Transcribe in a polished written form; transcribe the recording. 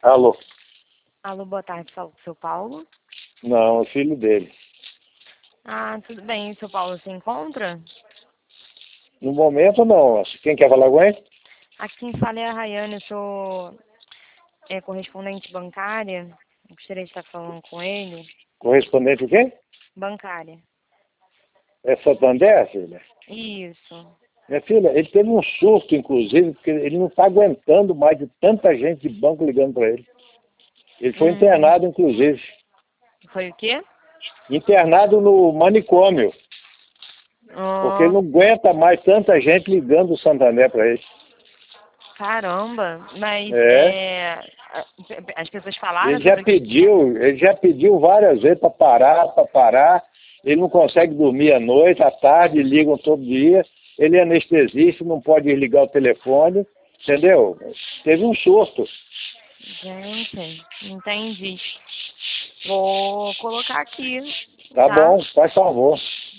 Alô? Alô, boa tarde, falo com o seu Paulo. Não, é filho dele. Ah, tudo bem. O seu Paulo se encontra? No momento, não. Quem quer falar com ele? Aqui quem fala é a Rayane, eu sou correspondente bancária. Eu gostaria de estar falando com ele. Correspondente o quê? Bancária. É Santander, filha? Isso. Minha filha, ele teve um surto, inclusive, porque ele não está aguentando mais de tanta gente de banco ligando para ele. Ele foi internado, inclusive. Foi o quê? Internado no manicômio, porque ele Ah, não aguenta mais tanta gente ligando o Santander para ele. caramba. Mas É. as pessoas falaram sobre Ele já pediu várias vezes para parar. Ele não consegue dormir à noite, à tarde, ligam todo dia. Ele é anestesista, não pode desligar o telefone, entendeu? Teve um surto. Gente, entendi. Vou colocar aqui, Tá tá? bom, faz favor.